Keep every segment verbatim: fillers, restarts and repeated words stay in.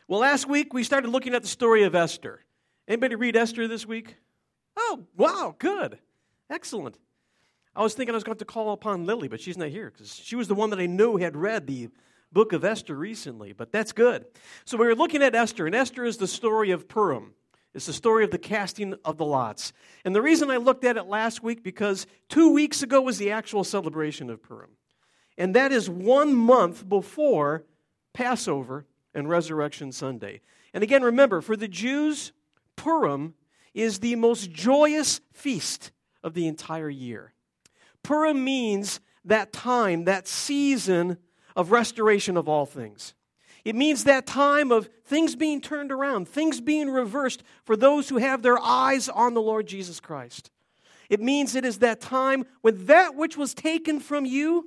Well, last week we started looking at the story of Esther. Anybody read Esther this week? Oh, wow, good. Excellent. I was thinking I was going to call upon Lily, but she's not here because she was the one that I knew had read the book of Esther recently, but that's good. So we were looking at Esther, and Esther is the story of Purim. It's the story of the casting of the lots. And the reason I looked at it last week, because two weeks ago was the actual celebration of Purim. And that is one month before Passover and Resurrection Sunday. And again, remember, for the Jews, Purim is the most joyous feast of the entire year. Purim means that time, that season of restoration of all things. It means that time of things being turned around, things being reversed for those who have their eyes on the Lord Jesus Christ. It means it is that time when that which was taken from you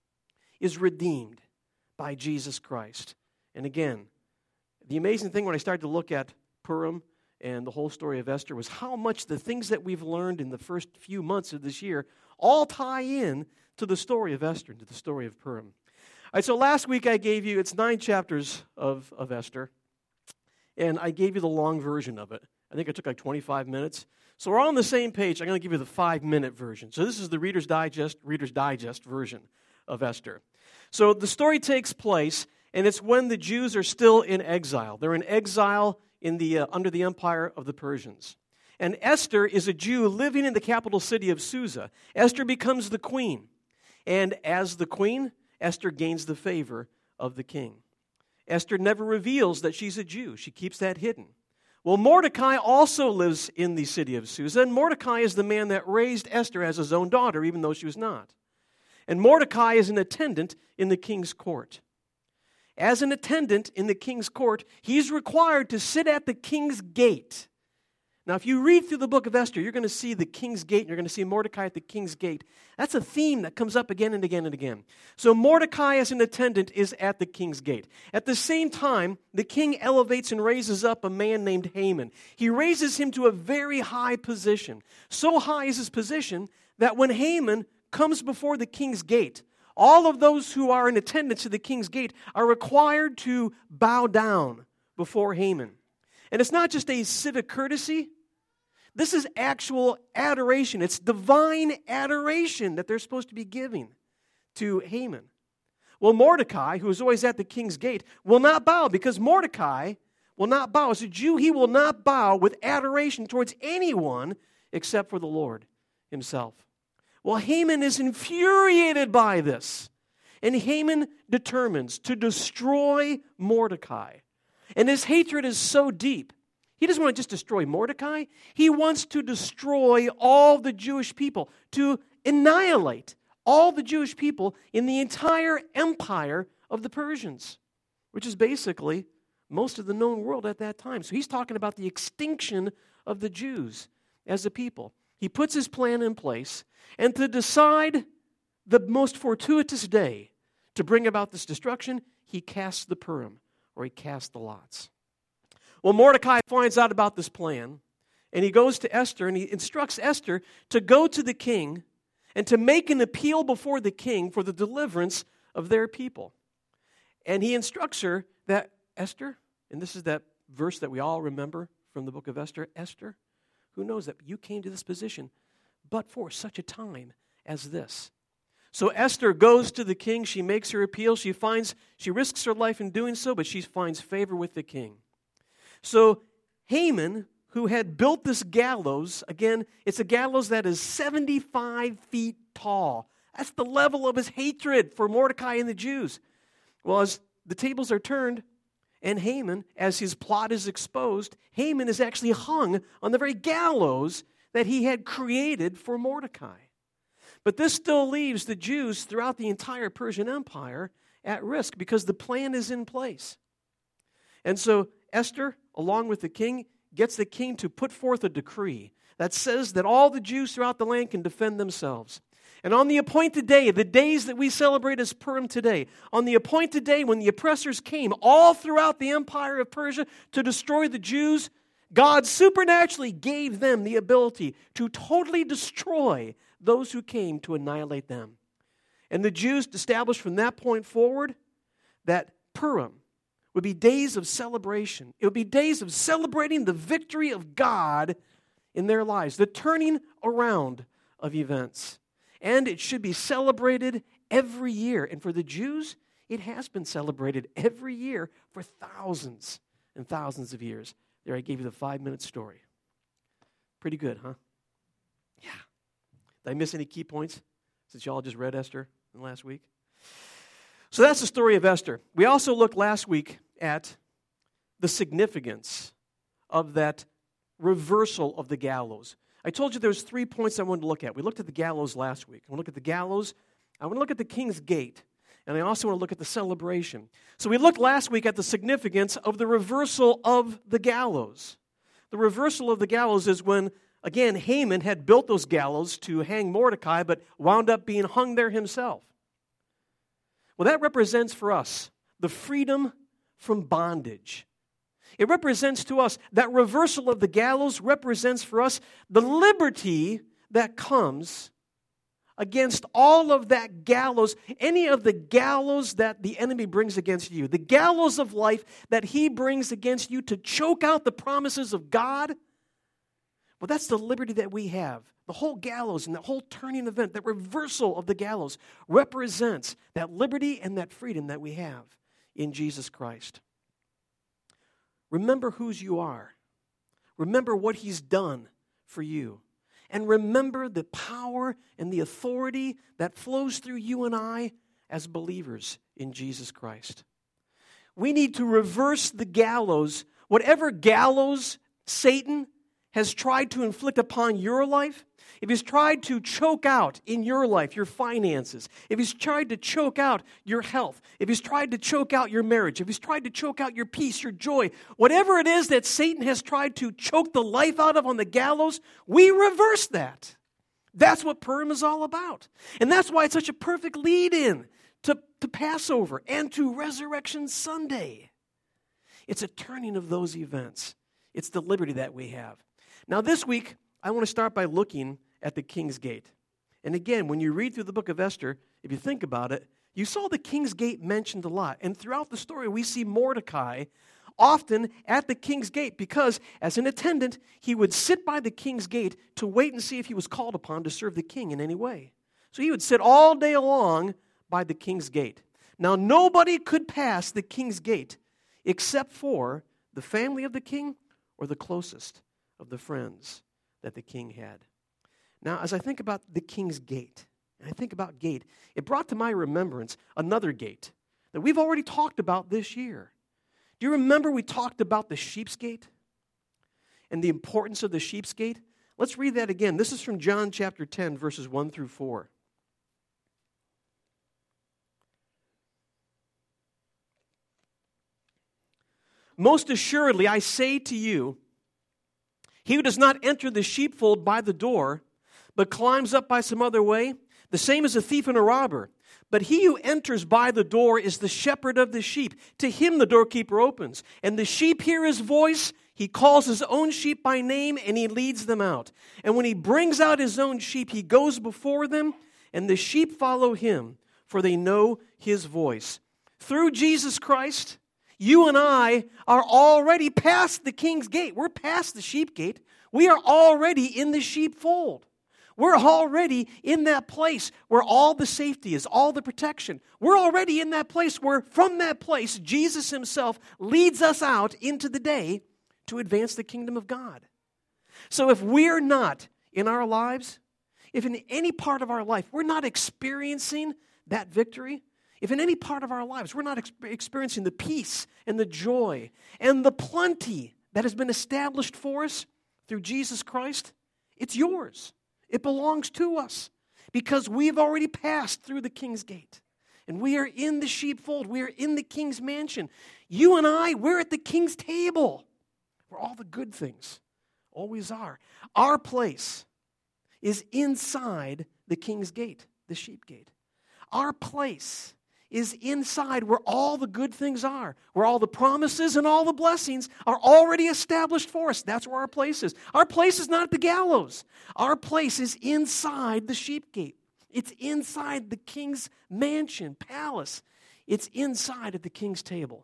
is redeemed by Jesus Christ. And again, the amazing thing when I started to look at Purim and the whole story of Esther was how much the things that we've learned in the first few months of this year all tie in to the story of Esther, to the story of Purim. All right, so last week I gave you, it's nine chapters of, of Esther, and I gave you the long version of it. I think it took like twenty-five minutes. So we're all on the same page. I'm going to give you the five-minute version. So this is the Reader's Digest, Reader's Digest version of Esther. So the story takes place, and it's when the Jews are still in exile. They're in exile in the uh, under the empire of the Persians. And Esther is a Jew living in the capital city of Susa. Esther becomes the queen. And as the queen, Esther gains the favor of the king. Esther never reveals that she's a Jew. She keeps that hidden. Well, Mordecai also lives in the city of Susa, and Mordecai is the man that raised Esther as his own daughter, even though she was not. And Mordecai is an attendant in the king's court. As an attendant in the king's court, he's required to sit at the king's gate. Now, if you read through the book of Esther, you're going to see the king's gate, and you're going to see Mordecai at the king's gate. That's a theme that comes up again and again and again. So Mordecai as an attendant is at the king's gate. At the same time, the king elevates and raises up a man named Haman. He raises him to a very high position. So high is his position that when Haman comes before the king's gate, all of those who are in attendance at the king's gate are required to bow down before Haman. And it's not just a civic courtesy. This is actual adoration. It's divine adoration that they're supposed to be giving to Haman. Well, Mordecai, who is always at the king's gate, will not bow because Mordecai will not bow. As a Jew, he will not bow with adoration towards anyone except for the Lord himself. Well, Haman is infuriated by this. And Haman determines to destroy Mordecai. And his hatred is so deep. He doesn't want to just destroy Mordecai. He wants to destroy all the Jewish people, to annihilate all the Jewish people in the entire empire of the Persians, which is basically most of the known world at that time. So he's talking about the extinction of the Jews as a people. He puts his plan in place, and to decide the most fortuitous day to bring about this destruction, he casts the Purim, or he casts the lots. Well, Mordecai finds out about this plan, and he goes to Esther, and he instructs Esther to go to the king and to make an appeal before the king for the deliverance of their people. And he instructs her that, Esther, and this is that verse that we all remember from the book of Esther, Esther, who knows that you came to this position but for such a time as this. So Esther goes to the king. She makes her appeal. She finds, she risks her life in doing so, but she finds favor with the king. So Haman, who had built this gallows, again, it's a gallows that is seventy-five feet tall. That's the level of his hatred for Mordecai and the Jews. Well, as the tables are turned, and Haman, as his plot is exposed, Haman is actually hung on the very gallows that he had created for Mordecai. But this still leaves the Jews throughout the entire Persian Empire at risk because the plan is in place. And so Esther, along with the king, gets the king to put forth a decree that says that all the Jews throughout the land can defend themselves. And on the appointed day, the days that we celebrate as Purim today, on the appointed day when the oppressors came all throughout the empire of Persia to destroy the Jews, God supernaturally gave them the ability to totally destroy those who came to annihilate them. And the Jews established from that point forward that Purim would be days of celebration. It would be days of celebrating the victory of God in their lives, the turning around of events. And it should be celebrated every year. And for the Jews, it has been celebrated every year for thousands and thousands of years. There, I gave you the five-minute story. Pretty good, huh? Yeah. Did I miss any key points since y'all just read Esther in the last week? So that's the story of Esther. We also looked last week at the significance of that reversal of the gallows. I told you there's three points I wanted to look at. We looked at the gallows last week. I want to look at the gallows. I want to look at the King's Gate. And I also want to look at the celebration. So we looked last week at the significance of the reversal of the gallows. The reversal of the gallows is when, again, Haman had built those gallows to hang Mordecai, but wound up being hung there himself. Well, that represents for us the freedom from bondage. It represents to us, that reversal of the gallows represents for us the liberty that comes against all of that gallows, any of the gallows that the enemy brings against you, the gallows of life that he brings against you to choke out the promises of God. Well, that's the liberty that we have. The whole gallows and the whole turning event, that reversal of the gallows represents that liberty and that freedom that we have in Jesus Christ. Remember whose you are. Remember what he's done for you. And remember the power and the authority that flows through you and I as believers in Jesus Christ. We need to reverse the gallows. Whatever gallows Satan has tried to inflict upon your life, if he's tried to choke out in your life your finances, if he's tried to choke out your health, if he's tried to choke out your marriage, if he's tried to choke out your peace, your joy, whatever it is that Satan has tried to choke the life out of on the gallows, we reverse that. That's what Purim is all about. And that's why it's such a perfect lead-in to, to Passover and to Resurrection Sunday. It's a turning of those events. It's the liberty that we have. Now this week, I want to start by looking at the King's Gate. And again, when you read through the book of Esther, if you think about it, you saw the King's Gate mentioned a lot. And throughout the story, we see Mordecai often at the King's Gate because as an attendant, he would sit by the King's Gate to wait and see if he was called upon to serve the king in any way. So he would sit all day long by the King's Gate. Now, nobody could pass the King's Gate except for the family of the king or the closest of the friends that the king had. Now, as I think about the King's Gate, and I think about gate, it brought to my remembrance another gate that we've already talked about this year. Do you remember we talked about the Sheep's Gate and the importance of the Sheep's Gate? Let's read that again. This is from John chapter ten, verses one through four. Most assuredly, I say to you, he who does not enter the sheepfold by the door, but climbs up by some other way, the same as a thief and a robber. But he who enters by the door is the shepherd of the sheep. To him the doorkeeper opens. And the sheep hear his voice. He calls his own sheep by name, and he leads them out. And when he brings out his own sheep, he goes before them, and the sheep follow him, for they know his voice. Through Jesus Christ, you and I are already past the King's Gate. We're past the sheep gate. We are already in the sheepfold. We're already in that place where all the safety is, all the protection. We're already in that place where, from that place, Jesus himself leads us out into the day to advance the kingdom of God. So if we're not in our lives, if in any part of our life we're not experiencing that victory, if in any part of our lives we're not ex- experiencing the peace and the joy and the plenty that has been established for us through Jesus Christ, it's yours. It belongs to us because we've already passed through the King's Gate. And we are in the sheepfold. We are in the King's mansion. You and I, we're at the King's table where all the good things always are. Our place is inside the King's Gate, the sheep gate. Our place is inside where all the good things are, where all the promises and all the blessings are already established for us. That's where our place is. Our place is not at the gallows. Our place is inside the sheep gate. It's inside the king's mansion, palace. It's inside at the king's table,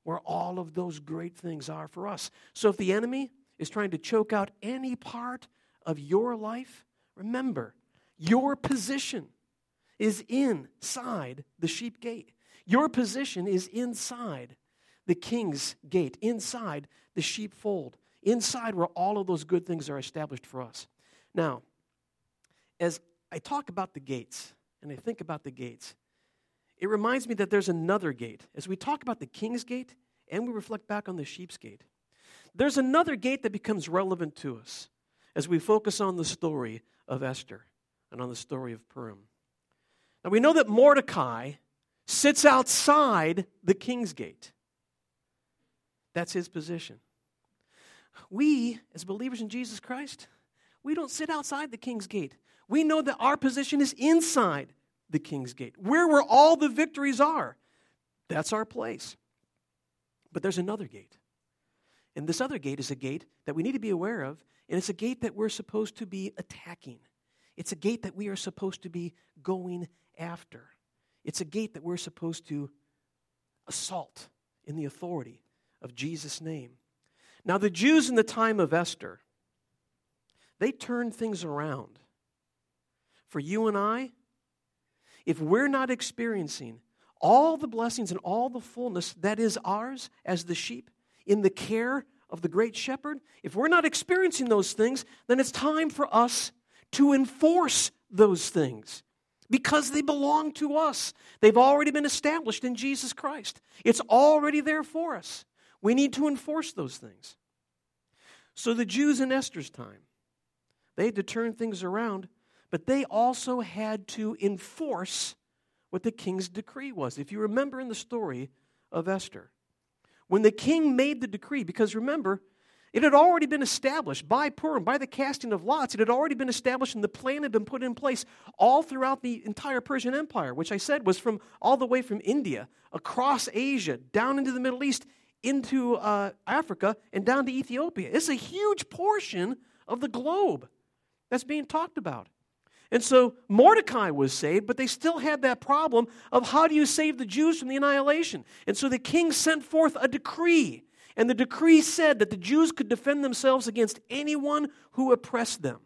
where all of those great things are for us. So if the enemy is trying to choke out any part of your life, remember, your position is inside the sheep gate. Your position is inside the king's gate, inside the sheepfold, inside where all of those good things are established for us. Now, as I talk about the gates, and I think about the gates, it reminds me that there's another gate. As we talk about the king's gate, and we reflect back on the sheep's gate, there's another gate that becomes relevant to us as we focus on the story of Esther and on the story of Purim. Now, we know that Mordecai sits outside the king's gate. That's his position. We, as believers in Jesus Christ, we don't sit outside the king's gate. We know that our position is inside the king's gate, where where all the victories are. That's our place. But there's another gate. And this other gate is a gate that we need to be aware of, and it's a gate that we're supposed to be attacking. It's a gate that we are supposed to be going after. It's a gate that we're supposed to assault in the authority of Jesus' name. Now, the Jews in the time of Esther, they turned things around. For you and I, if we're not experiencing all the blessings and all the fullness that is ours as the sheep in the care of the great shepherd, if we're not experiencing those things, then it's time for us to enforce those things because they belong to us. They've already been established in Jesus Christ. It's already there for us. We need to enforce those things. So the Jews in Esther's time, they had to turn things around, but they also had to enforce what the king's decree was. If you remember in the story of Esther, when the king made the decree, because remember, it had already been established by Purim, by the casting of lots. It had already been established and the plan had been put in place all throughout the entire Persian Empire, which I said was from all the way from India, across Asia, down into the Middle East, into uh, Africa, and down to Ethiopia. It's a huge portion of the globe that's being talked about. And so Mordecai was saved, but they still had that problem of how do you save the Jews from the annihilation? And so the king sent forth a decree. And the decree said that the Jews could defend themselves against anyone who oppressed them.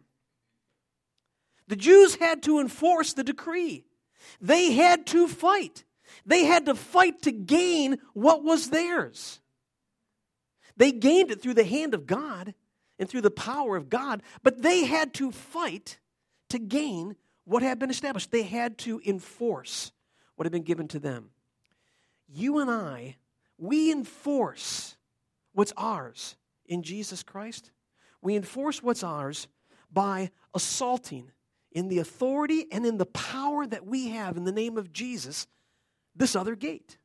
The Jews had to enforce the decree. They had to fight. They had to fight to gain what was theirs. They gained it through the hand of God and through the power of God, but they had to fight to gain what had been established. They had to enforce what had been given to them. You and I, we enforce what's ours in Jesus Christ. We enforce what's ours by assaulting in the authority and in the power that we have in the name of Jesus, this other gate.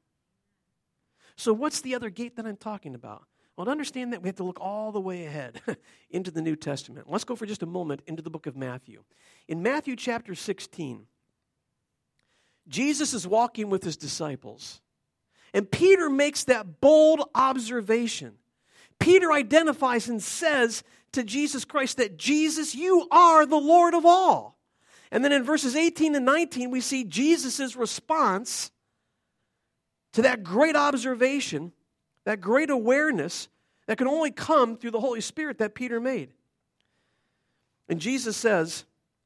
So what's the other gate that I'm talking about? Well, to understand that, we have to look all the way ahead into the New Testament. Let's go for just a moment into the book of Matthew. In Matthew chapter sixteen, Jesus is walking with his disciples, and Peter makes that bold observation. Peter identifies and says to Jesus Christ that, Jesus, you are the Lord of all. And then in verses eighteen and nineteen, we see Jesus' response to that great observation, that great awareness that can only come through the Holy Spirit that Peter made. And Jesus says,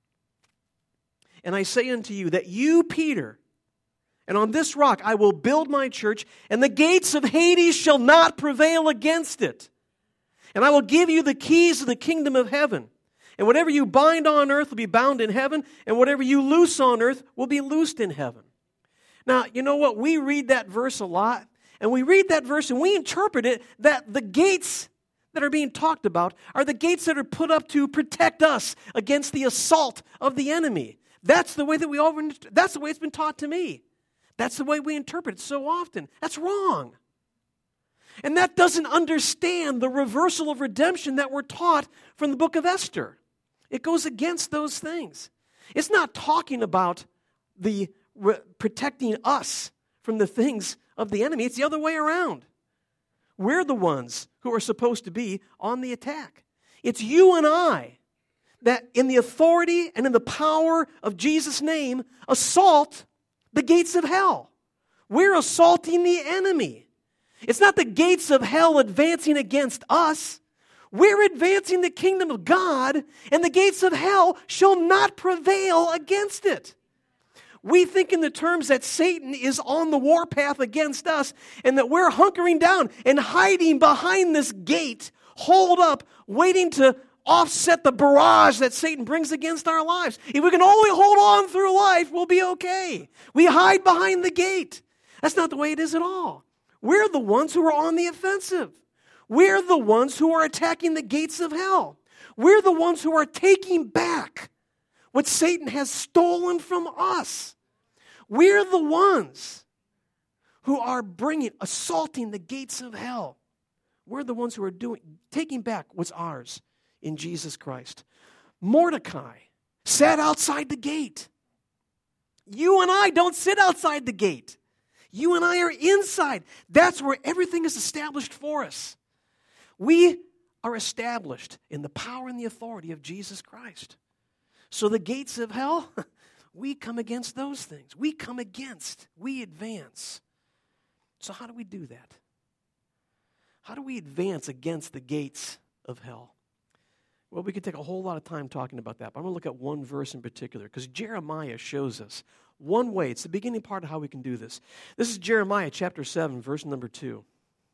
and I say unto you that you, Peter, and on this rock I will build my church, and the gates of Hades shall not prevail against it. And I will give you the keys of the kingdom of heaven. And whatever you bind on earth will be bound in heaven, and whatever you loose on earth will be loosed in heaven. Now, you know what? We read that verse a lot. And we read that verse and we interpret it that the gates that are being talked about are the gates that are put up to protect us against the assault of the enemy. That's the way that we all, that's the way it's been taught to me. That's the way we interpret it so often. That's wrong. And that doesn't understand the reversal of redemption that we're taught from the book of Esther. It goes against those things. It's not talking about the re- protecting us from the things of the enemy. It's the other way around. We're the ones who are supposed to be on the attack. It's you and I that in the authority and in the power of Jesus' name assault the gates of hell. We're assaulting the enemy. It's not the gates of hell advancing against us. We're advancing the kingdom of God, and the gates of hell shall not prevail against it. We think in the terms that Satan is on the warpath against us, and that we're hunkering down and hiding behind this gate, holed up, waiting to offset the barrage that Satan brings against our lives. If we can only hold on through life, we'll be okay. We hide behind the gate. That's not the way it is at all. We're the ones who are on the offensive. We're the ones who are attacking the gates of hell. We're the ones who are taking back what Satan has stolen from us. We're the ones who are bringing, assaulting the gates of hell. We're the ones who are doing, taking back what's ours in Jesus Christ. Mordecai sat outside the gate. You and I don't sit outside the gate. You and I are inside. That's where everything is established for us. We are established in the power and the authority of Jesus Christ. So the gates of hell, we come against those things. We come against, we advance. So how do we do that? How do we advance against the gates of hell? Well, we could take a whole lot of time talking about that, but I'm going to look at one verse in particular, because Jeremiah shows us one way. It's the beginning part of how we can do this. This is Jeremiah chapter seven, verse number two.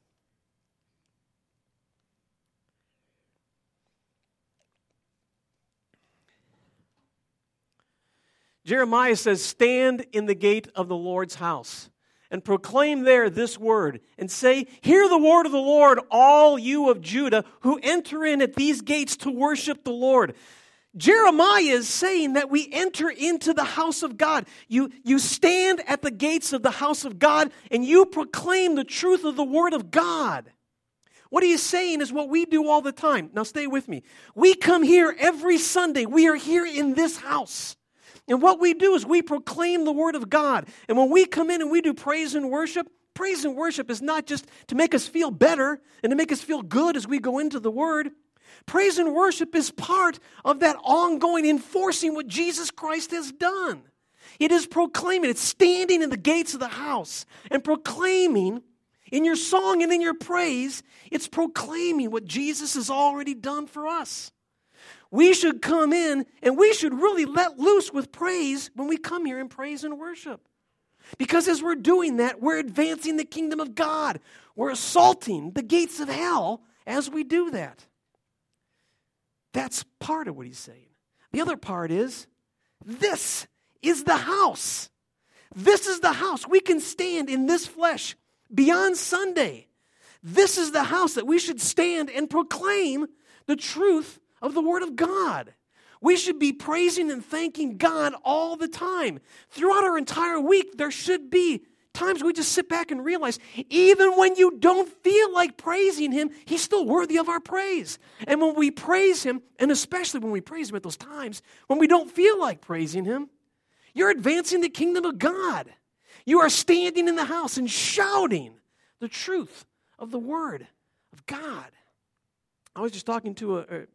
Jeremiah says, "Stand in the gate of the Lord's house, and proclaim there this word, and say, hear the word of the Lord, all you of Judah, who enter in at these gates to worship the Lord." Jeremiah is saying that we enter into the house of God. You, you stand at the gates of the house of God, and you proclaim the truth of the word of God. What he is saying is what we do all the time. Now stay with me. We come here every Sunday. We are here in this house. And what we do is we proclaim the word of God. And when we come in and we do praise and worship, praise and worship is not just to make us feel better and to make us feel good as we go into the word. Praise and worship is part of that ongoing enforcing what Jesus Christ has done. It is proclaiming, it's standing in the gates of the house and proclaiming in your song and in your praise, it's proclaiming what Jesus has already done for us. We should come in and we should really let loose with praise when we come here and praise and worship. Because as we're doing that, we're advancing the kingdom of God. We're assaulting the gates of hell as we do that. That's part of what he's saying. The other part is, this is the house. This is the house. We can stand in this flesh beyond Sunday. This is the house that we should stand and proclaim the truth of the Word of God. We should be praising and thanking God all the time. Throughout our entire week, there should be times we just sit back and realize, even when you don't feel like praising Him, He's still worthy of our praise. And when we praise Him, and especially when we praise Him at those times when we don't feel like praising Him, you're advancing the kingdom of God. You are standing in the house and shouting the truth of the Word of God. I was just talking to a, a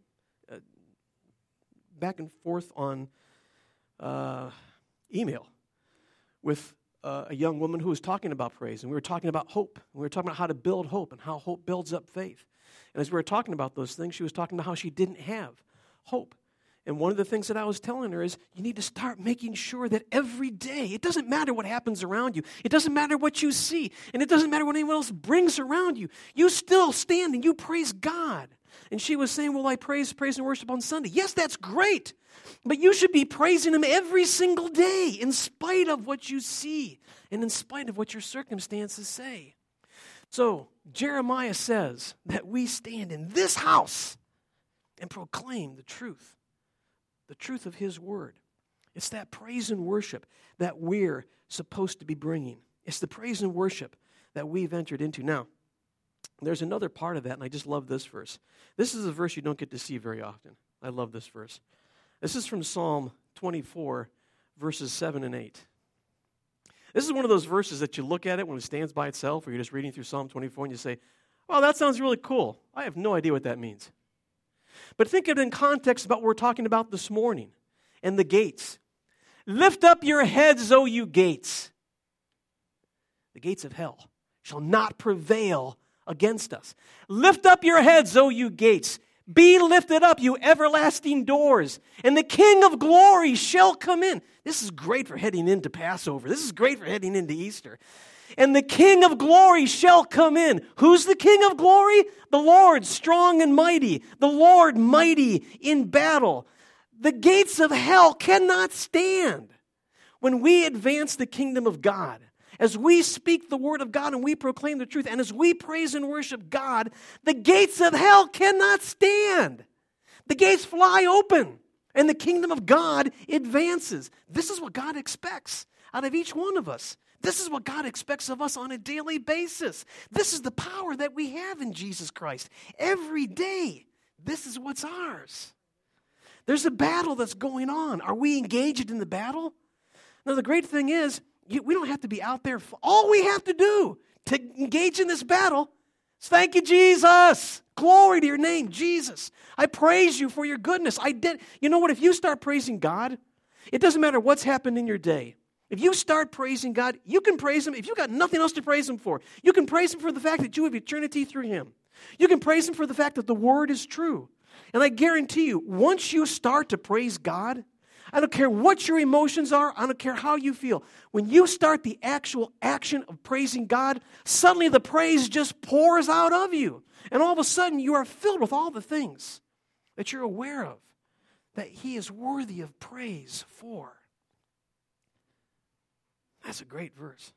back and forth on uh, email with uh, a young woman who was talking about praise, and we were talking about hope. And we were talking about how to build hope and how hope builds up faith. And as we were talking about those things, she was talking about how she didn't have hope. And one of the things that I was telling her is, you need to start making sure that every day, it doesn't matter what happens around you. It doesn't matter what you see. And it doesn't matter what anyone else brings around you. You still stand and you praise God. And she was saying, well, I praise, praise and worship on Sunday. Yes, that's great. But you should be praising Him every single day in spite of what you see and in spite of what your circumstances say. So Jeremiah says that we stand in this house and proclaim the truth, the truth of His Word. It's that praise and worship that we're supposed to be bringing. It's the praise and worship that we've entered into. Now, there's another part of that, and I just love this verse. This is a verse you don't get to see very often. I love this verse. This is from Psalm twenty-four, verses seven and eight. This is one of those verses that you look at it when it stands by itself, or you're just reading through Psalm twenty-four, and you say, well, that sounds really cool. I have no idea what that means. But think of it in context about what we're talking about this morning, and the gates. Lift up your heads, O you gates. The gates of hell shall not prevail against us. Lift up your heads, O you gates. Be lifted up, you everlasting doors, and the King of glory shall come in. This is great for heading into Passover. This is great for heading into Easter. And the King of glory shall come in. Who's the King of glory? The Lord, strong and mighty. The Lord, mighty in battle. The gates of hell cannot stand when we advance the kingdom of God. As we speak the word of God and we proclaim the truth, and as we praise and worship God, the gates of hell cannot stand. The gates fly open, and the kingdom of God advances. This is what God expects out of each one of us. This is what God expects of us on a daily basis. This is the power that we have in Jesus Christ. Every day, this is what's ours. There's a battle that's going on. Are we engaged in the battle? Now, the great thing is, we don't have to be out there. All we have to do to engage in this battle is thank you, Jesus. Glory to your name, Jesus. I praise you for your goodness. I did. You know what? If you start praising God, it doesn't matter what's happened in your day. If you start praising God, you can praise Him. If you've got nothing else to praise Him for, you can praise Him for the fact that you have eternity through Him. You can praise Him for the fact that the Word is true. And I guarantee you, once you start to praise God, I don't care what your emotions are. I don't care how you feel. When you start the actual action of praising God, suddenly the praise just pours out of you. And all of a sudden, you are filled with all the things that you're aware of, that He is worthy of praise for. That's a great verse.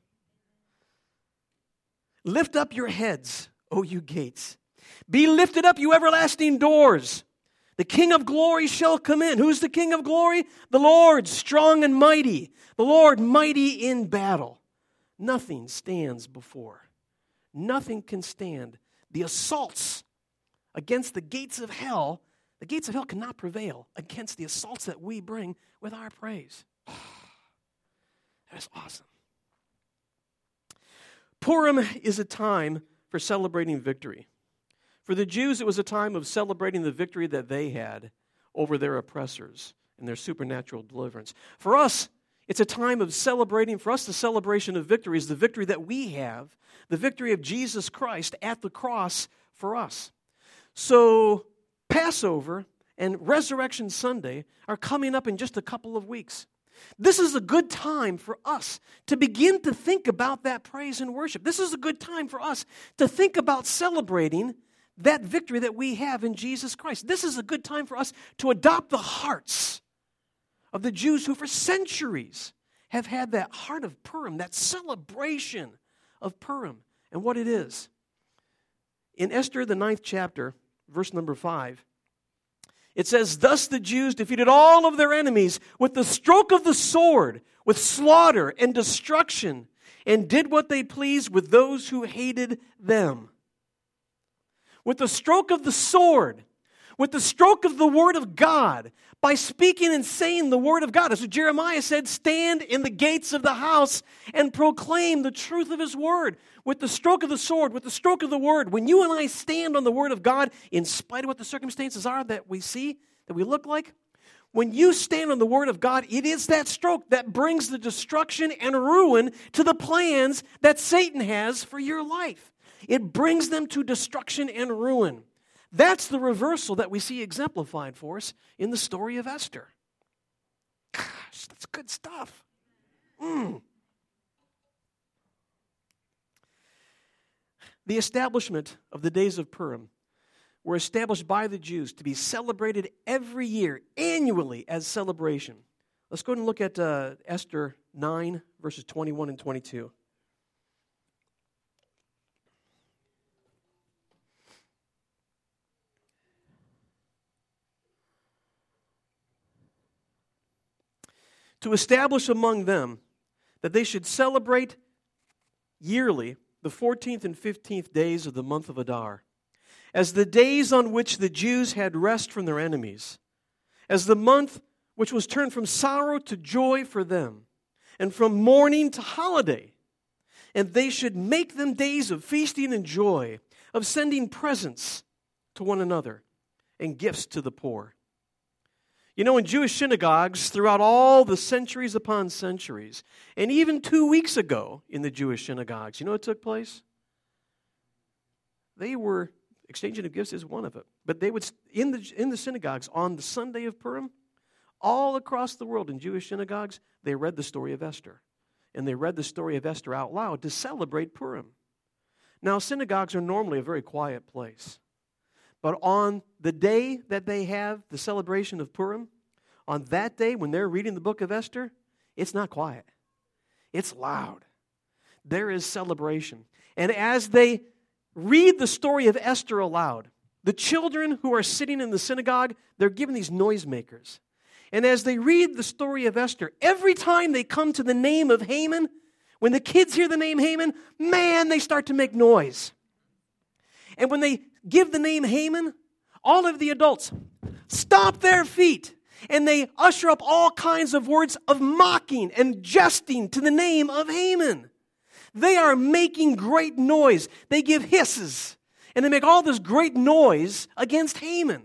Lift up your heads, O you gates. Be lifted up, you everlasting doors. The King of glory shall come in. Who's the King of glory? The Lord, strong and mighty. The Lord, mighty in battle. Nothing stands before. Nothing can stand. The assaults against the gates of hell, the gates of hell cannot prevail against the assaults that we bring with our praise. That's awesome. Purim is a time for celebrating victory. For the Jews, it was a time of celebrating the victory that they had over their oppressors and their supernatural deliverance. For us, it's a time of celebrating. For us, the celebration of victory is the victory that we have, the victory of Jesus Christ at the cross for us. So Passover and Resurrection Sunday are coming up in just a couple of weeks. This is a good time for us to begin to think about that praise and worship. This is a good time for us to think about celebrating that victory that we have in Jesus Christ. This is a good time for us to adopt the hearts of the Jews who for centuries have had that heart of Purim, that celebration of Purim and what it is. In Esther, the ninth chapter, verse number five, it says, "Thus the Jews defeated all of their enemies with the stroke of the sword, with slaughter and destruction, and did what they pleased with those who hated them." With the stroke of the sword, with the stroke of the word of God, by speaking and saying the word of God. As Jeremiah said, stand in the gates of the house and proclaim the truth of His word. With the stroke of the sword, with the stroke of the word, when you and I stand on the word of God, in spite of what the circumstances are that we see, that we look like, when you stand on the word of God, it is that stroke that brings the destruction and ruin to the plans that Satan has for your life. It brings them to destruction and ruin. That's the reversal that we see exemplified for us in the story of Esther. Gosh, that's good stuff. Mm. The establishment of the days of Purim were established by the Jews to be celebrated every year, annually as celebration. Let's go ahead and look at uh, Esther nine, verses twenty-one and twenty-two. To establish among them that they should celebrate yearly the fourteenth and fifteenth days of the month of Adar, as the days on which the Jews had rest from their enemies, as the month which was turned from sorrow to joy for them, and from mourning to holiday. And they should make them days of feasting and joy, of sending presents to one another, and gifts to the poor. You know, in Jewish synagogues, throughout all the centuries upon centuries, and even two weeks ago in the Jewish synagogues, you know what took place? they were, exchanging of gifts is one of it, but they would, in the, in the synagogues on the Sunday of Purim, all across the world in Jewish synagogues, they read the story of Esther. And they read the story of Esther out loud to celebrate Purim. Now, synagogues are normally a very quiet place. But on the day that they have the celebration of Purim, on that day when they're reading the book of Esther, it's not quiet. It's loud. There is celebration. And as they read the story of Esther aloud, the children who are sitting in the synagogue, they're given these noisemakers. And as they read the story of Esther, every time they come to the name of Haman, when the kids hear the name Haman, man, they start to make noise. And when they give the name Haman, all of the adults stop their feet and they usher up all kinds of words of mocking and jesting to the name of Haman. They are making great noise. They give hisses and they make all this great noise against Haman.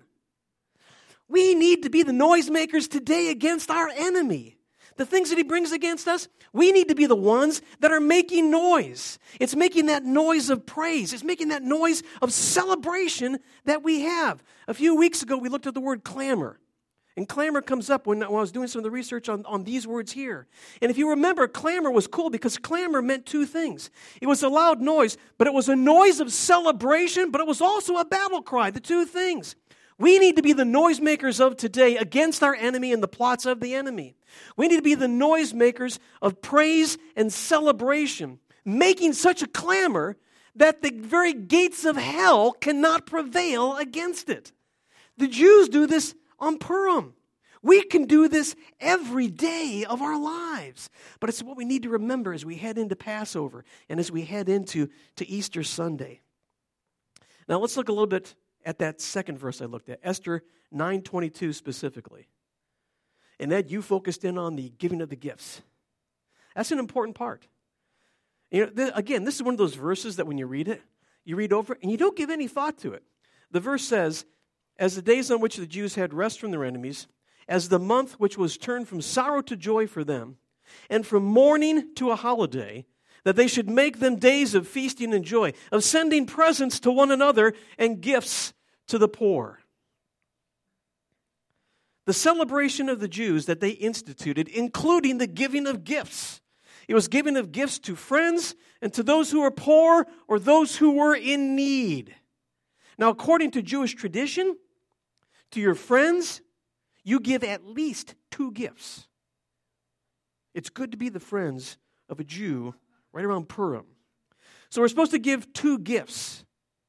We need to be the noisemakers today against our enemy. The things that he brings against us, we need to be the ones that are making noise. It's making that noise of praise. It's making that noise of celebration that we have. A few weeks ago, we looked at the word clamor. And clamor comes up when, when I was doing some of the research on, on these words here. And if you remember, clamor was cool because clamor meant two things. It was a loud noise, but it was a noise of celebration, but it was also a battle cry, the two things. We need to be the noisemakers of today against our enemy and the plots of the enemy. We need to be the noisemakers of praise and celebration, making such a clamor that the very gates of hell cannot prevail against it. The Jews do this on Purim. We can do this every day of our lives. But it's what we need to remember as we head into Passover and as we head into to Easter Sunday. Now let's look a little bit at that second verse I looked at, Esther nine twenty-two specifically. And Ed, you focused in on the giving of the gifts. That's an important part. You know, th- again, this is one of those verses that when you read it, you read over it, and you don't give any thought to it. The verse says, as the days on which the Jews had rest from their enemies, as the month which was turned from sorrow to joy for them, and from mourning to a holiday, that they should make them days of feasting and joy, of sending presents to one another and gifts to the poor. The celebration of the Jews that they instituted, including the giving of gifts. It was giving of gifts to friends and to those who were poor or those who were in need. Now, according to Jewish tradition, to your friends, you give at least two gifts. It's good to be the friends of a Jew right around Purim. So we're supposed to give two gifts.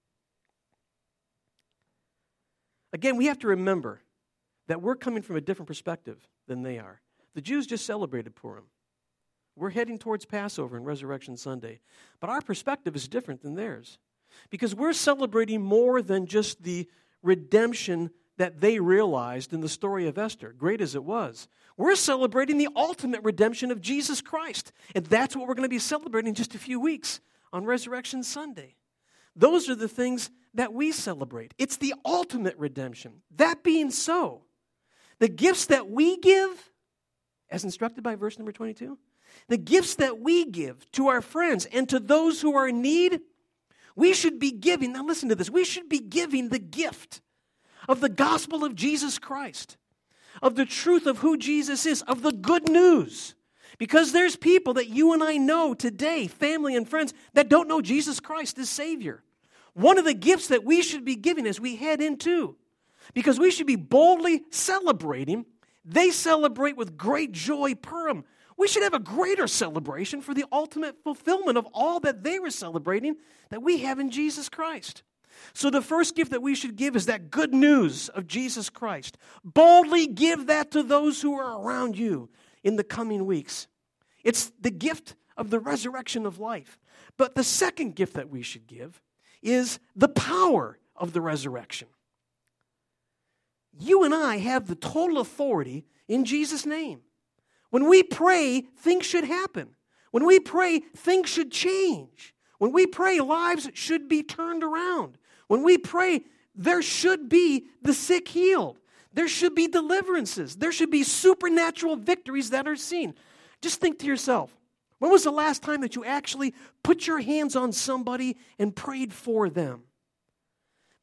Again, we have to remember that we're coming from a different perspective than they are. The Jews just celebrated Purim. We're heading towards Passover and Resurrection Sunday. But our perspective is different than theirs. Because we're celebrating more than just the redemption that they realized in the story of Esther, great as it was. We're celebrating the ultimate redemption of Jesus Christ. And that's what we're going to be celebrating in just a few weeks on Resurrection Sunday. Those are the things that we celebrate. It's the ultimate redemption. That being so, the gifts that we give, as instructed by verse number twenty-two, the gifts that we give to our friends and to those who are in need, we should be giving, now listen to this, we should be giving the gift of the gospel of Jesus Christ, of the truth of who Jesus is, of the good news. Because there's people that you and I know today, family and friends, that don't know Jesus Christ as Savior. One of the gifts that we should be giving as we head into, because we should be boldly celebrating, they celebrate with great joy Purim. We should have a greater celebration for the ultimate fulfillment of all that they were celebrating that we have in Jesus Christ. So the first gift that we should give is that good news of Jesus Christ. Boldly give that to those who are around you in the coming weeks. It's the gift of the resurrection of life. But the second gift that we should give is the power of the resurrection. You and I have the total authority in Jesus' name. When we pray, things should happen. When we pray, things should change. When we pray, lives should be turned around. When we pray, there should be the sick healed. There should be deliverances. There should be supernatural victories that are seen. Just think to yourself, when was the last time that you actually put your hands on somebody and prayed for them?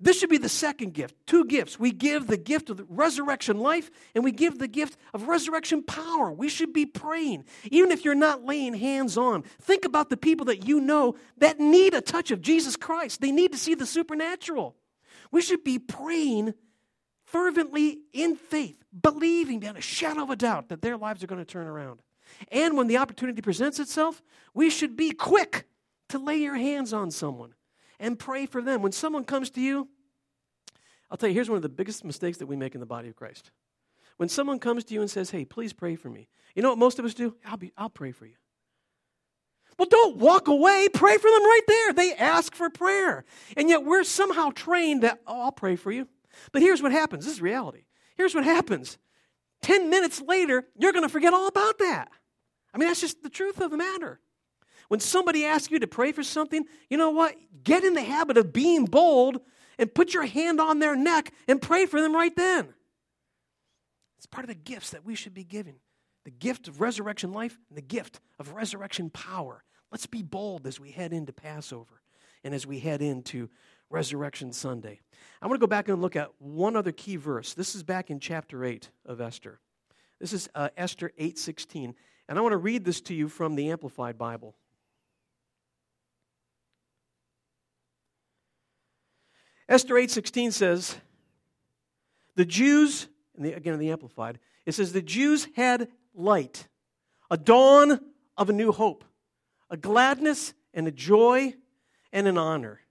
This should be the second gift. Two gifts. We give the gift of the resurrection life, and we give the gift of resurrection power. We should be praying. Even if you're not laying hands on, think about the people that you know that need a touch of Jesus Christ. They need to see the supernatural. We should be praying fervently in faith, believing beyond a shadow of a doubt that their lives are going to turn around. And when the opportunity presents itself, we should be quick to lay your hands on someone and pray for them. When someone comes to you, I'll tell you, here's one of the biggest mistakes that we make in the body of Christ. When someone comes to you and says, hey, please pray for me. You know what most of us do? I'll be, I'll pray for you. Well, don't walk away. Pray for them right there. They ask for prayer. And yet we're somehow trained that, oh, I'll pray for you. But here's what happens. This is reality. Here's what happens. Ten minutes later, you're going to forget all about that. I mean, that's just the truth of the matter. When somebody asks you to pray for something, you know what? Get in the habit of being bold and put your hand on their neck and pray for them right then. It's part of the gifts that we should be giving. The gift of resurrection life and the gift of resurrection power. Let's be bold as we head into Passover and as we head into Resurrection Sunday. I want to go back and look at one other key verse. This is back in chapter eight of Esther. This is uh, Esther eight sixteen. And I want to read this to you from the Amplified Bible. Esther eight sixteen says, the Jews, and the, again in the Amplified, it says, the Jews had light, a dawn of a new hope, a gladness and a joy and an honor.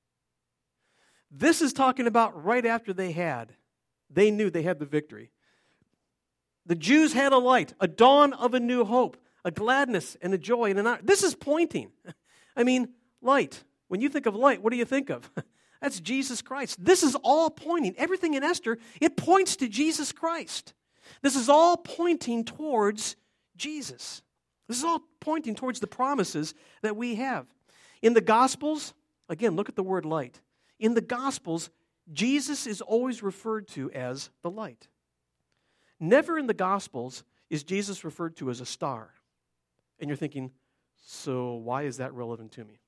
This is talking about right after they had, they knew they had the victory. The Jews had a light, a dawn of a new hope, a gladness and a joy and an honor. This is pointing. I mean, light. When you think of light, what do you think of? That's Jesus Christ. This is all pointing. Everything in Esther, it points to Jesus Christ. This is all pointing towards Jesus. This is all pointing towards the promises that we have. In the Gospels, again, look at the word light. In the Gospels, Jesus is always referred to as the light. Never in the Gospels is Jesus referred to as a star. And you're thinking, so why is that relevant to me?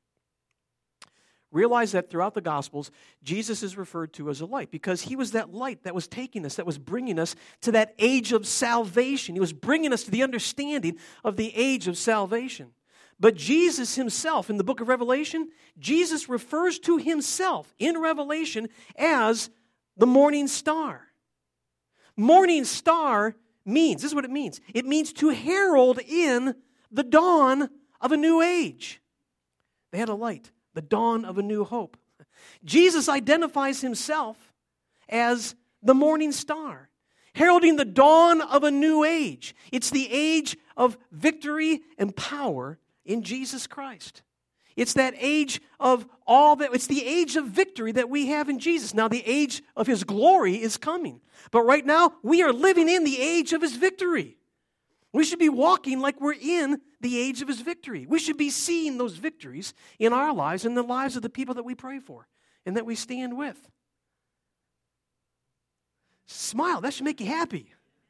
Realize that throughout the Gospels, Jesus is referred to as a light because he was that light that was taking us, that was bringing us to that age of salvation. He was bringing us to the understanding of the age of salvation. But Jesus himself, in the book of Revelation, Jesus refers to himself in Revelation as the morning star. Morning star means, this is what it means. It means to herald in the dawn of a new age. They had a light. The dawn of a new hope. Jesus identifies himself as the morning star, heralding the dawn of a new age. It's the age of victory and power in Jesus Christ. It's that age of all that, it's the age of victory that we have in Jesus. Now, the age of his glory is coming. But right now, we are living in the age of his victory. We should be walking like we're in the age of his victory. We should be seeing those victories in our lives and the lives of the people that we pray for and that we stand with. Smile. That should make you happy.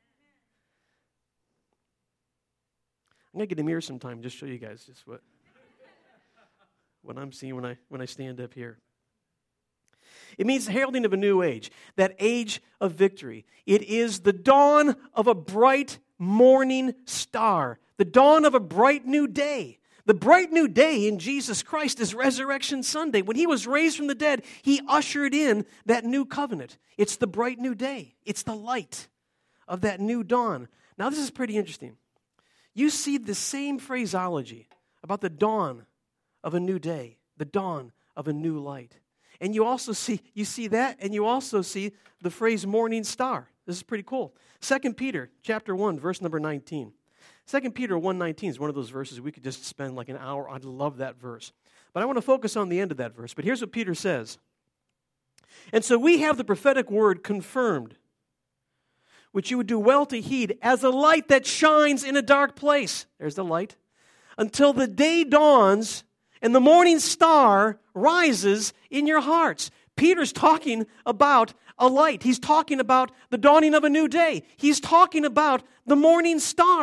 I'm going to get a mirror sometime just show you guys just what, what I'm seeing when I, when I stand up here. It means the heralding of a new age, that age of victory. It is the dawn of a bright morning star, the dawn of a bright new day. The bright new day in Jesus Christ is Resurrection Sunday. When he was raised from the dead, he ushered in that new covenant. It's the bright new day. It's the light of that new dawn. Now, this is pretty interesting. You see the same phraseology about the dawn of a new day, the dawn of a new light. And you also see, you see that, and you also see the phrase morning star. This is pretty cool. Second Peter chapter one, verse number nineteen. Second Peter one nineteen is one of those verses we could just spend like an hour. I'd love that verse. But I want to focus on the end of that verse. But here's what Peter says. And so we have the prophetic word confirmed, which you would do well to heed as a light that shines in a dark place. There's the light. Until the day dawns and the morning star rises in your hearts. Peter's talking about a light. He's talking about the dawning of a new day. He's talking about the morning star.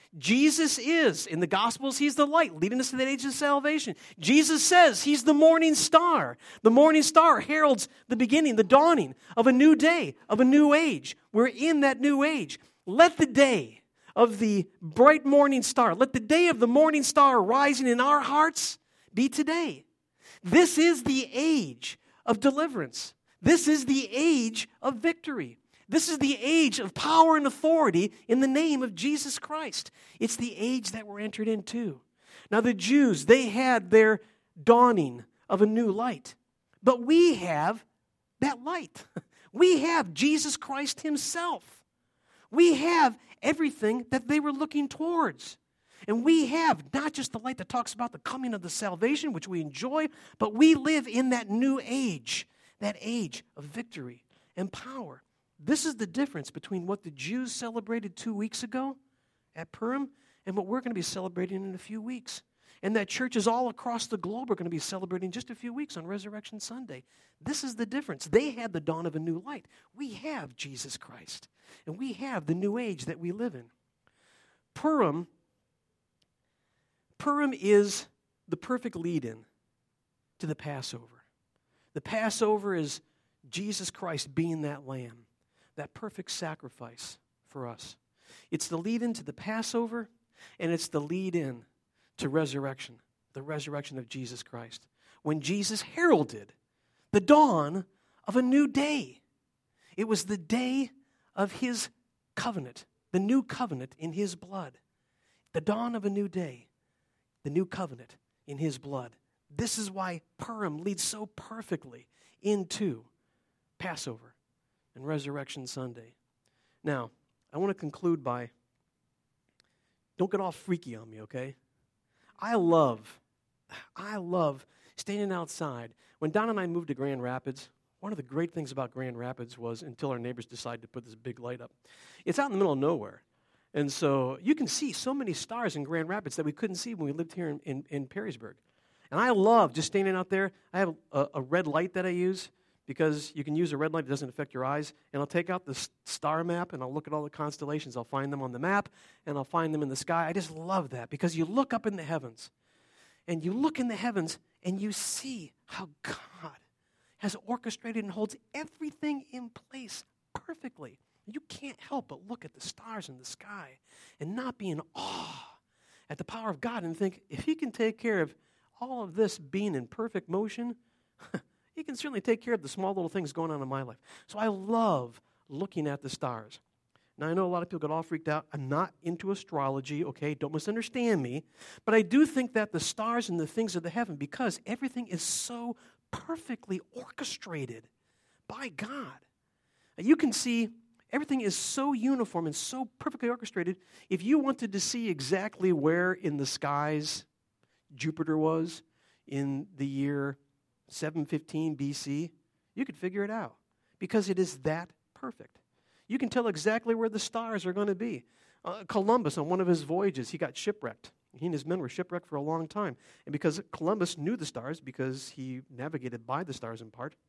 Jesus is, in the Gospels, he's the light, leading us to that age of salvation. Jesus says he's the morning star. The morning star heralds the beginning, the dawning of a new day, of a new age. We're in that new age. Let the day of the bright morning star, let the day of the morning star rising in our hearts be today. This is the age of deliverance. This is the age of victory. This is the age of power and authority in the name of Jesus Christ. It's the age that we're entered into. Now the Jews, they had their dawning of a new light. But we have that light. We have Jesus Christ himself. We have everything that they were looking towards. And we have not just the light that talks about the coming of the salvation, which we enjoy, but we live in that new age, that age of victory and power. This is the difference between what the Jews celebrated two weeks ago at Purim and what we're going to be celebrating in a few weeks. And that churches all across the globe are going to be celebrating just a few weeks on Resurrection Sunday. This is the difference. They had the dawn of a new light. We have Jesus Christ. And we have the new age that we live in. Purim, Purim is the perfect lead-in to the Passover. The Passover is Jesus Christ being that lamb, that perfect sacrifice for us. It's the lead-in to the Passover, and it's the lead-in to resurrection, the resurrection of Jesus Christ, when Jesus heralded the dawn of a new day. It was the day of his covenant, the new covenant in his blood, the dawn of a new day, the new covenant in his blood. This is why Purim leads so perfectly into Passover and Resurrection Sunday. Now, I want to conclude by, don't get all freaky on me, okay? I love, I love standing outside. When Don and I moved to Grand Rapids, one of the great things about Grand Rapids was, until our neighbors decided to put this big light up, it's out in the middle of nowhere. And so you can see so many stars in Grand Rapids that we couldn't see when we lived here in, in, in Perrysburg. And I love just standing out there. I have a, a red light that I use, because you can use a red light, it doesn't affect your eyes. And I'll take out the star map, and I'll look at all the constellations. I'll find them on the map, and I'll find them in the sky. I just love that, because you look up in the heavens, and you look in the heavens, and you see how God has orchestrated and holds everything in place perfectly. You can't help but look at the stars in the sky and not be in awe at the power of God and think, if he can take care of all of this being in perfect motion, he can certainly take care of the small little things going on in my life. So I love looking at the stars. Now, I know a lot of people get all freaked out. I'm not into astrology, okay? Don't misunderstand me. But I do think that the stars and the things of the heaven, because everything is so perfectly orchestrated by God. You can see everything is so uniform and so perfectly orchestrated. If you wanted to see exactly where in the skies Jupiter was in the year seven fifteen B C, you could figure it out, because it is that perfect. You can tell exactly where the stars are going to be. Uh, Columbus, on one of his voyages, he got shipwrecked. He and his men were shipwrecked for a long time. And because Columbus knew the stars, because he navigated by the stars in part,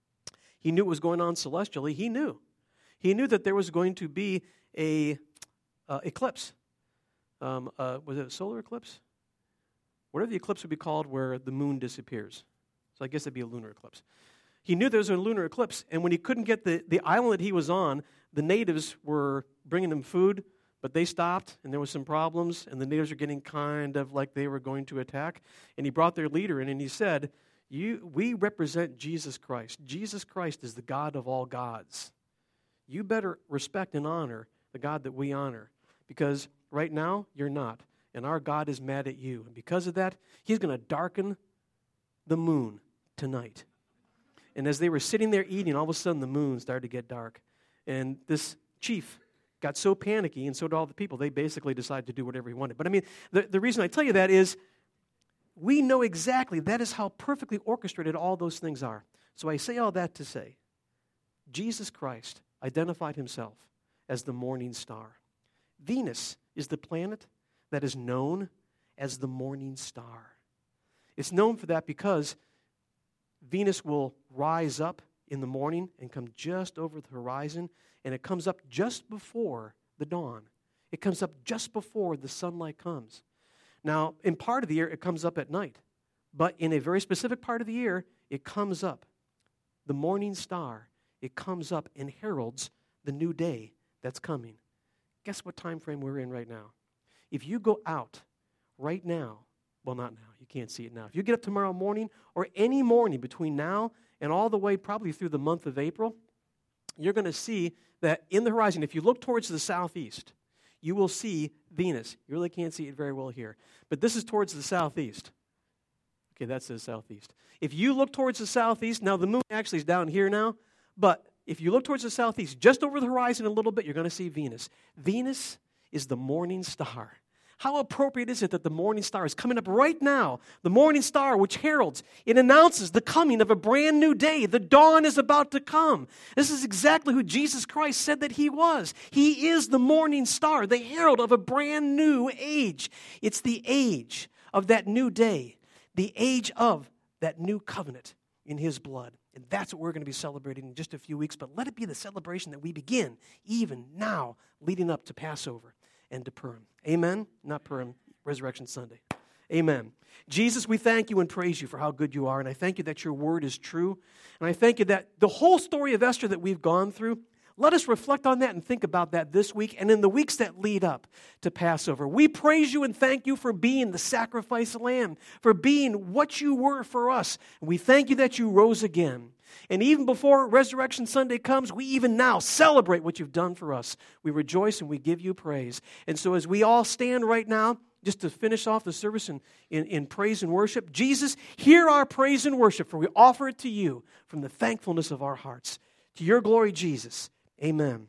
he knew what was going on celestially. He knew. He knew that there was going to be a uh, eclipse. Um, uh, was it a solar eclipse? Whatever the eclipse would be called, where the moon disappears. So I guess it'd be a lunar eclipse. He knew there was a lunar eclipse, and when he couldn't get the, the island that he was on, the natives were bringing him food, but they stopped, and there was some problems, and the natives were getting kind of like they were going to attack. And he brought their leader in, and he said, "You, we represent Jesus Christ. Jesus Christ is the God of all gods. You better respect and honor the God that we honor, because right now, you're not, and our God is mad at you. And because of that, he's going to darken the moon tonight." And as they were sitting there eating, all of a sudden the moon started to get dark. And this chief got so panicky, and so did all the people, they basically decided to do whatever he wanted. But I mean, the, the reason I tell you that is we know exactly that is how perfectly orchestrated all those things are. So I say all that to say, Jesus Christ identified himself as the morning star. Venus is the planet that is known as the morning star. It's known for that because Venus will rise up in the morning and come just over the horizon, and it comes up just before the dawn. It comes up just before the sunlight comes. Now, in part of the year, it comes up at night. But in a very specific part of the year, it comes up. The morning star, it comes up and heralds the new day that's coming. Guess what time frame we're in right now? If you go out right now, well, not now, you can't see it now. If you get up tomorrow morning or any morning between now and all the way probably through the month of April, you're going to see that in the horizon, if you look towards the southeast, you will see Venus. You really can't see it very well here. But this is towards the southeast. Okay, that says southeast. If you look towards the southeast, now the moon actually is down here now, but if you look towards the southeast, just over the horizon a little bit, you're going to see Venus. Venus is the morning star. How appropriate is it that the morning star is coming up right now? The morning star, which heralds, it announces the coming of a brand new day. The dawn is about to come. This is exactly who Jesus Christ said that he was. He is the morning star, the herald of a brand new age. It's the age of that new day, the age of that new covenant in his blood. And that's what we're going to be celebrating in just a few weeks. But let it be the celebration that we begin even now, leading up to Passover and to Purim. Amen? Not Purim, Resurrection Sunday. Amen. Jesus, we thank you and praise you for how good you are. And I thank you that your word is true. And I thank you that the whole story of Esther that we've gone through, let us reflect on that and think about that this week and in the weeks that lead up to Passover. We praise you and thank you for being the sacrifice lamb, for being what you were for us. And we thank you that you rose again. And even before Resurrection Sunday comes, we even now celebrate what you've done for us. We rejoice and we give you praise. And so as we all stand right now, just to finish off the service in, in, in praise and worship, Jesus, hear our praise and worship, for we offer it to you from the thankfulness of our hearts. To your glory, Jesus. Amen.